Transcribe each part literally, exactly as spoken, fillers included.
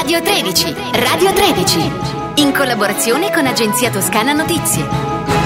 Radio tredici, Radio tredici, in collaborazione con Agenzia Toscana Notizie.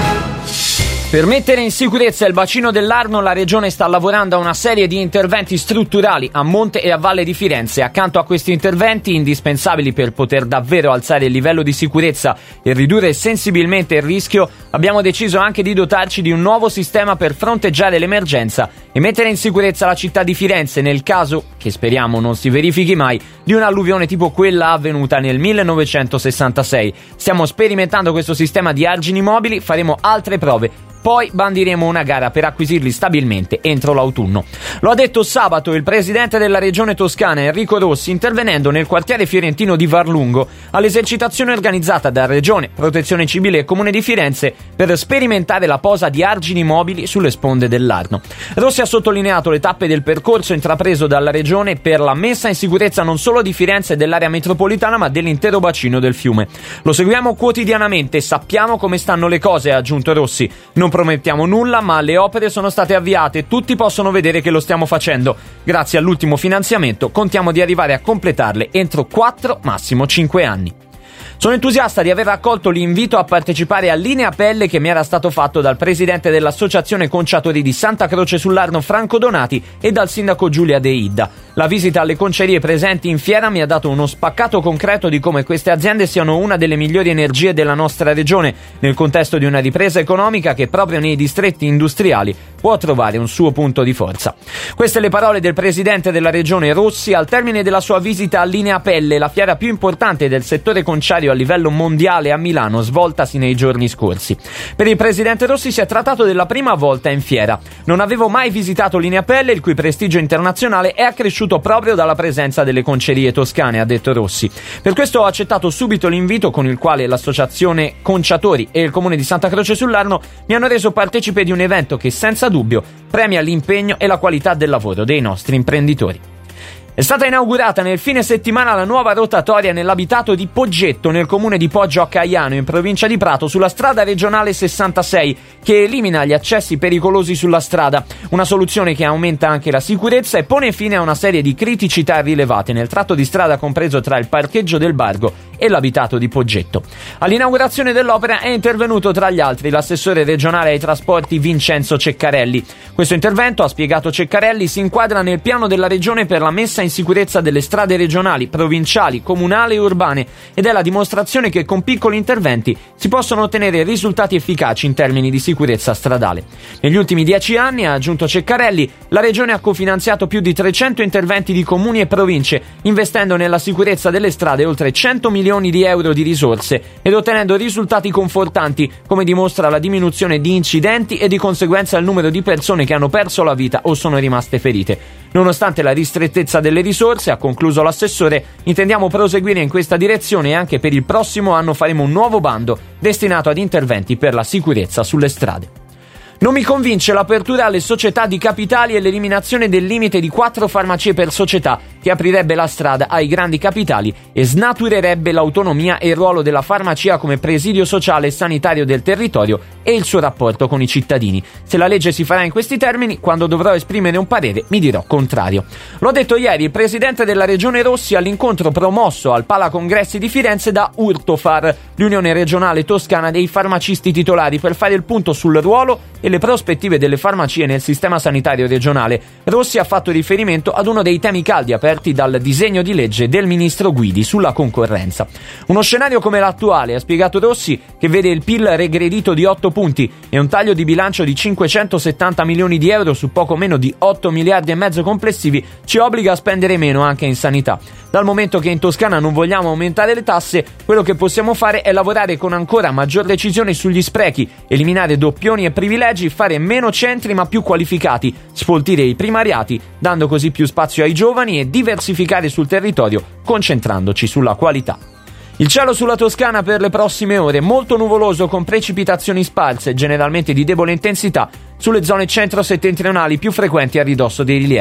Per mettere in sicurezza il bacino dell'Arno, la Regione sta lavorando a una serie di interventi strutturali a monte e a valle di Firenze. Accanto a questi interventi, indispensabili per poter davvero alzare il livello di sicurezza e ridurre sensibilmente il rischio, abbiamo deciso anche di dotarci di un nuovo sistema per fronteggiare l'emergenza e mettere in sicurezza la città di Firenze nel caso, che speriamo non si verifichi mai, di un'alluvione tipo quella avvenuta nel millenovecentosessantasei. Stiamo sperimentando questo sistema di argini mobili, faremo altre prove. Poi bandiremo una gara per acquisirli stabilmente entro l'autunno. Lo ha detto sabato il presidente della regione toscana Enrico Rossi, intervenendo nel quartiere fiorentino di Varlungo all'esercitazione organizzata da Regione, Protezione Civile e Comune di Firenze per sperimentare la posa di argini mobili sulle sponde dell'Arno. Rossi ha sottolineato le tappe del percorso intrapreso dalla regione per la messa in sicurezza non solo di Firenze e dell'area metropolitana, ma dell'intero bacino del fiume. Lo seguiamo quotidianamente e sappiamo come stanno le cose, ha aggiunto Rossi. Non promettiamo nulla, ma le opere sono state avviate e tutti possono vedere che lo stiamo facendo. Grazie all'ultimo finanziamento contiamo di arrivare a completarle entro quattro, massimo cinque anni. Sono entusiasta di aver accolto l'invito a partecipare a Linea Pelle che mi era stato fatto dal presidente dell'Associazione Conciatori di Santa Croce sull'Arno Franco Donati e dal sindaco Giulia De Idda. La visita alle concerie presenti in fiera mi ha dato uno spaccato concreto di come queste aziende siano una delle migliori energie della nostra regione, nel contesto di una ripresa economica che proprio nei distretti industriali può trovare un suo punto di forza. Queste le parole del presidente della regione Rossi al termine della sua visita a Linea Pelle, la fiera più importante del settore conciario a livello mondiale a Milano, svoltasi nei giorni scorsi. Per il presidente Rossi si è trattato della prima volta in fiera. Non avevo mai visitato Linea Pelle, il cui prestigio internazionale è accresciuto proprio dalla presenza delle concerie toscane, ha detto Rossi. Per questo ho accettato subito l'invito con il quale l'associazione Conciatori e il comune di Santa Croce sull'Arno mi hanno reso partecipe di un evento che senza dubbio premia l'impegno e la qualità del lavoro dei nostri imprenditori. È stata inaugurata nel fine settimana la nuova rotatoria nell'abitato di Poggetto, nel comune di Poggio a Caiano, in provincia di Prato, sulla strada regionale sessantasei, che elimina gli accessi pericolosi sulla strada. Una soluzione che aumenta anche la sicurezza e pone fine a una serie di criticità rilevate nel tratto di strada compreso tra il parcheggio del Bargo e l'abitato di Poggetto. All'inaugurazione dell'opera è intervenuto tra gli altri l'assessore regionale ai trasporti Vincenzo Ceccarelli. Questo intervento, ha spiegato Ceccarelli, si inquadra nel piano della regione per la messa in sicurezza delle strade regionali, provinciali, comunali e urbane ed è la dimostrazione che con piccoli interventi si possono ottenere risultati efficaci in termini di sicurezza stradale. Negli ultimi dieci anni, ha aggiunto Ceccarelli, la regione ha cofinanziato più di trecento interventi di comuni e province, investendo nella sicurezza delle strade oltre cento milioni di euro di risorse ed ottenendo risultati confortanti, come dimostra la diminuzione di incidenti e di conseguenza il numero di persone che hanno perso la vita o sono rimaste ferite. Nonostante la ristrettezza delle risorse, ha concluso l'assessore, intendiamo proseguire in questa direzione e anche per il prossimo anno faremo un nuovo bando destinato ad interventi per la sicurezza sulle strade. Non mi convince l'apertura alle società di capitali e l'eliminazione del limite di quattro farmacie per società, che aprirebbe la strada ai grandi capitali e snaturerebbe l'autonomia e il ruolo della farmacia come presidio sociale e sanitario del territorio e il suo rapporto con i cittadini. Se la legge si farà in questi termini, quando dovrò esprimere un parere mi dirò contrario. Lo ha detto ieri il presidente della regione Rossi all'incontro promosso al Pala Congressi di Firenze da Urtofar, l'Unione Regionale Toscana dei Farmacisti Titolari, per fare il punto sul ruolo e le prospettive delle farmacie nel sistema sanitario regionale. Rossi ha fatto riferimento ad uno dei temi caldi aperti dal disegno di legge del ministro Guidi sulla concorrenza. Uno scenario come l'attuale, ha spiegato Rossi, che vede il P I L regredito di otto punti e un taglio di bilancio di cinquecentosettanta milioni di euro su poco meno di otto miliardi e mezzo complessivi, ci obbliga a spendere meno anche in sanità. Dal momento che in Toscana non vogliamo aumentare le tasse, quello che possiamo fare è lavorare con ancora maggior decisione sugli sprechi, eliminare doppioni e privilegi, fare meno centri ma più qualificati, sfoltire i primariati, dando così più spazio ai giovani e diversificare sul territorio, concentrandoci sulla qualità. Il cielo sulla Toscana per le prossime ore, molto nuvoloso con precipitazioni sparse, generalmente di debole intensità, sulle zone centro-settentrionali più frequenti a ridosso dei rilievi.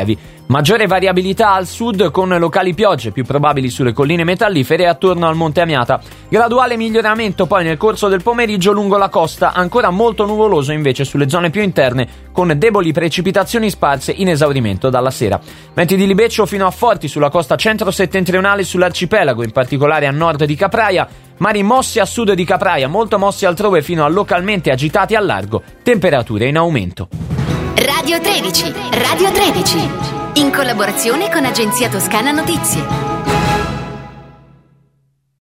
Maggiore variabilità al sud con locali piogge, più probabili sulle colline metallifere e attorno al Monte Amiata. Graduale miglioramento poi nel corso del pomeriggio lungo la costa, ancora molto nuvoloso invece sulle zone più interne, con deboli precipitazioni sparse in esaurimento dalla sera. Venti di libeccio fino a forti sulla costa centro-settentrionale e sull'arcipelago, in particolare a nord di Capraia. Mari mossi a sud di Capraia, molto mossi altrove fino a localmente agitati al largo. Temperature in aumento. Radio tredici, Radio tredici, in collaborazione con Agenzia Toscana Notizie.